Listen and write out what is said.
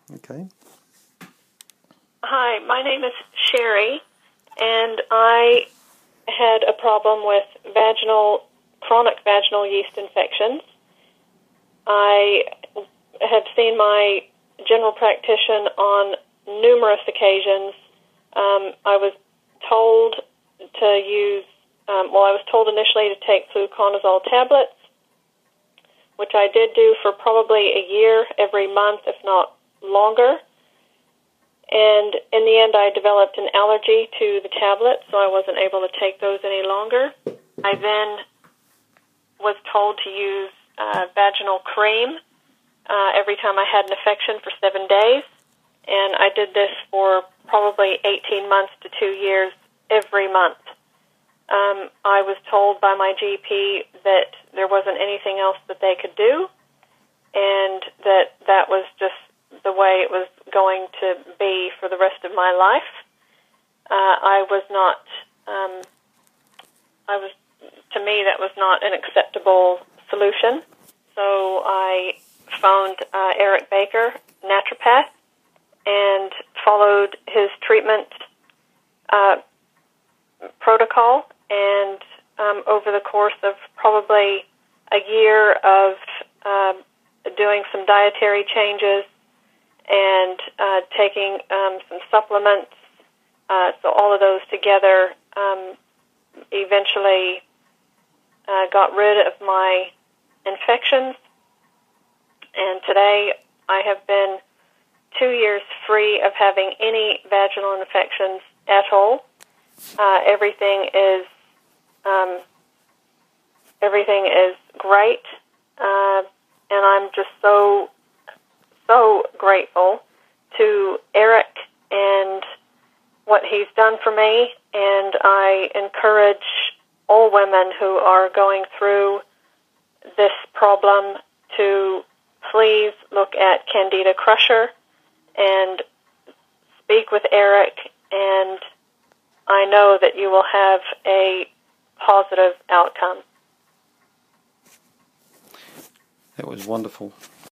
Okay. Hi, my name is Sherry, and I had a problem with chronic vaginal yeast infections. I have seen my general practitioner on numerous occasions. I was told to use, I was told initially to take fluconazole tablets, which I did do for probably a year, every month, if not longer. And in the end, I developed an allergy to the tablets, so I wasn't able to take those any longer. I then was told to use vaginal cream every time I had an infection for 7 days. And I did this for probably 18 months to 2 years, every month. I was told by my GP that there wasn't anything else that they could do, and that was just the way it was going to be for the rest of my life. To me, that was not an acceptable solution. So I phoned Eric Baker, naturopath, and followed his treatment protocol. And over the course of probably a year of doing some dietary changes and taking some supplements, so all of those together eventually got rid of my infections. And today I have been 2 years free of having any vaginal infections at all. Everything is great, and I'm just so grateful to Eric and what he's done for me. And I encourage all women who are going through this problem to please look at Candida Crusher and speak with Eric, and I know that you will have a positive outcome. That was wonderful.